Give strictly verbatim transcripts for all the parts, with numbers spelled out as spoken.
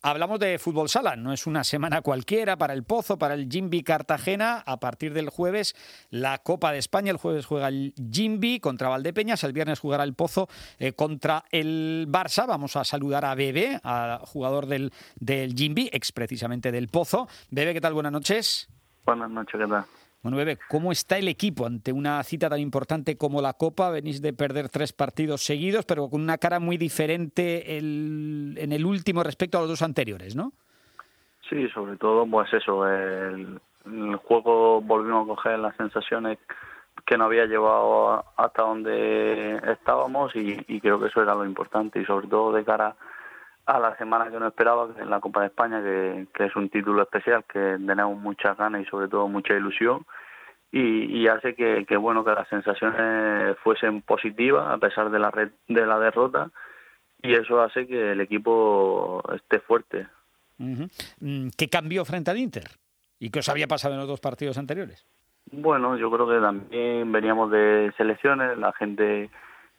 Hablamos de fútbol sala, no es una semana cualquiera para el Pozo, para el Jimby Cartagena. A partir del jueves, la Copa de España. El jueves juega el Jimby contra Valdepeñas, el viernes jugará el Pozo eh, contra el Barça. Vamos a saludar a Bebe, al jugador del, del Jimby, ex precisamente del Pozo. Bebe, ¿qué tal? Buenas noches. Buenas noches, ¿qué tal? Bueno, Bebe, ¿cómo está el equipo ante una cita tan importante como la Copa? Venís de perder tres partidos seguidos, pero con una cara muy diferente el, en el último respecto a los dos anteriores, ¿no? Sí, sobre todo, pues eso, el, el juego volvimos a coger las sensaciones que nos había llevado hasta donde estábamos y, y creo que eso era lo importante y sobre todo de cara a la semana que nos esperaba, que es la Copa de España, que, que es un título especial, que tenemos muchas ganas y sobre todo mucha ilusión y, y hace que, que bueno que las sensaciones fuesen positivas a pesar de la red, de la derrota y eso hace que el equipo esté fuerte. Uh-huh. ¿Qué cambió frente al Inter? ¿Y qué os había pasado en los dos partidos anteriores? Bueno, yo creo que también veníamos de selecciones, la gente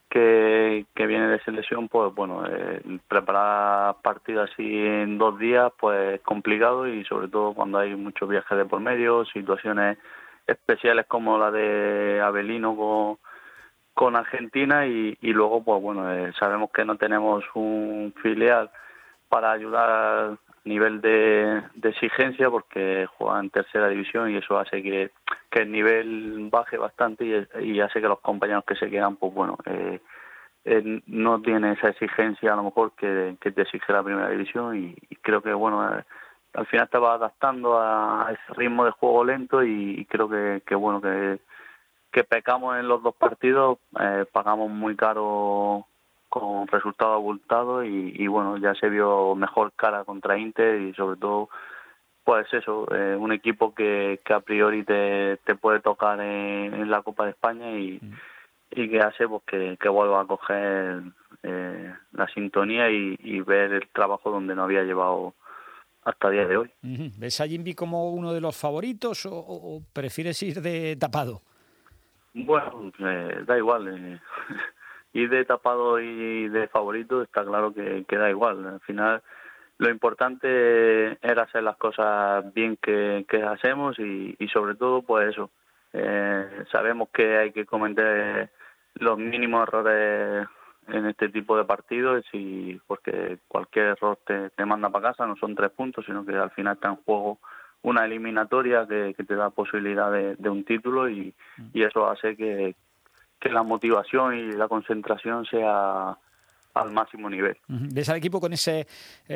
que, que viene de selección, pues bueno, eh, preparar partidos así en dos días, pues es complicado y sobre todo cuando hay muchos viajes de por medio, situaciones especiales como la de Avelino con, con Argentina y, y luego, pues bueno, eh, sabemos que no tenemos un filial para ayudar a nivel de, de exigencia porque juega en tercera división y eso hace que, que el nivel baje bastante y, y hace que los compañeros que se quedan, pues bueno, eh, eh, no tienen esa exigencia a lo mejor que, que te exige la primera división y, y creo que bueno, eh, al final estaba adaptando a ese ritmo de juego lento y, y creo que, que bueno, que, que pecamos en los dos partidos, eh, pagamos muy caro con resultados abultados y, y bueno, ya se vio mejor cara contra Inter y sobre todo pues eso, eh, un equipo que, que a priori te, te puede tocar en, en la Copa de España y, mm. y que hace pues que, que vuelva a coger eh, la sintonía y, y ver el trabajo donde no había llevado hasta el día de hoy. Uh-huh. ¿Ves a Jimby como uno de los favoritos o, o prefieres ir de tapado? Bueno, eh, da igual. Eh. Ir de tapado y de favorito está claro que, que da igual. Al final lo importante era hacer las cosas bien que, que hacemos y, y sobre todo pues eso. Eh, sabemos que hay que cometer los mínimos errores en este tipo de partidos y porque cualquier error te, te manda para casa, no son tres puntos, sino que al final está en juego una eliminatoria que, que te da posibilidad de, de un título y, y eso hace que que la motivación y la concentración sea al máximo nivel. ¿Ves al equipo con ese,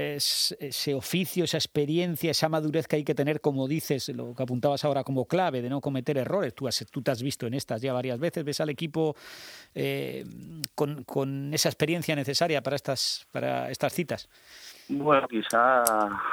ese oficio, esa experiencia, esa madurez que hay que tener, como dices, lo que apuntabas ahora como clave, de no cometer errores? Tú, has, tú te has visto en estas ya varias veces. ¿Ves al equipo eh, con, con esa experiencia necesaria para estas, para estas citas? Bueno, quizás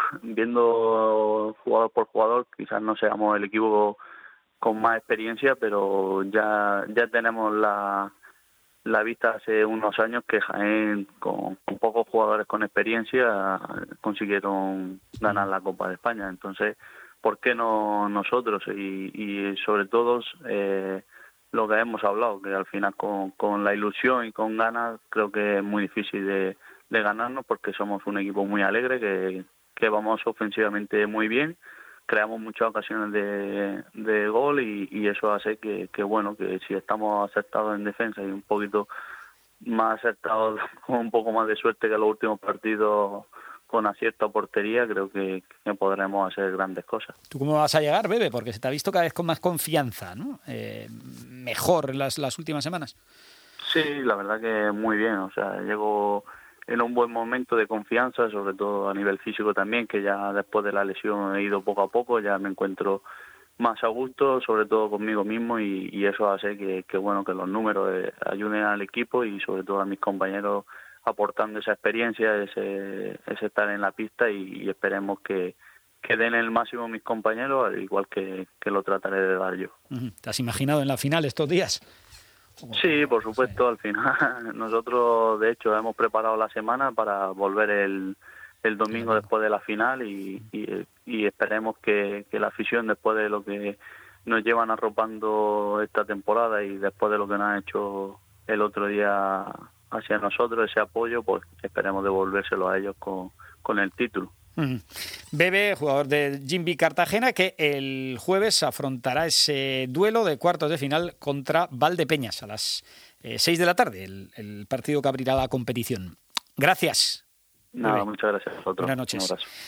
viendo jugador por jugador, quizás no seamos el equipo con más experiencia, pero ya ya tenemos la, la vista hace unos años que Jaén, con, con pocos jugadores con experiencia, consiguieron ganar la Copa de España. Entonces, ¿por qué no nosotros? Y, y sobre todo eh, lo que hemos hablado, que al final con, con la ilusión y con ganas creo que es muy difícil de, de ganarnos porque somos un equipo muy alegre, que, que vamos ofensivamente muy bien, creamos muchas ocasiones de, de gol y, y eso hace que, que, bueno, que si estamos acertados en defensa y un poquito más acertados, con un poco más de suerte que los últimos partidos con acierto a portería, creo que, que podremos hacer grandes cosas. ¿Tú cómo vas a llegar, Bebe? Porque se te ha visto cada vez con más confianza, ¿no? Eh, mejor las, las últimas semanas. Sí, la verdad que muy bien, o sea, llego en un buen momento de confianza, sobre todo a nivel físico también, que ya después de la lesión he ido poco a poco, ya me encuentro más a gusto, sobre todo conmigo mismo y, y eso hace que, que bueno que los números eh, ayuden al equipo y sobre todo a mis compañeros aportando esa experiencia, ese, ese estar en la pista y, y esperemos que, que den el máximo mis compañeros, al igual que, que lo trataré de dar yo. ¿Te has imaginado en la final estos días? Sí, por supuesto, sí. Al final nosotros de hecho hemos preparado la semana para volver el, el domingo después de la final y, y, y esperemos que, que la afición, después de lo que nos llevan arropando esta temporada y después de lo que nos han hecho el otro día hacia nosotros, ese apoyo, pues esperemos devolvérselo a ellos con, con el título. Mm. Bebe, jugador del Jimby Cartagena, que el jueves afrontará ese duelo de cuartos de final contra Valdepeñas a las eh, seis de la tarde, el, el partido que abrirá la competición. Gracias. Nada, Bebe. Muchas gracias a vosotros. Buenas noches. Un abrazo.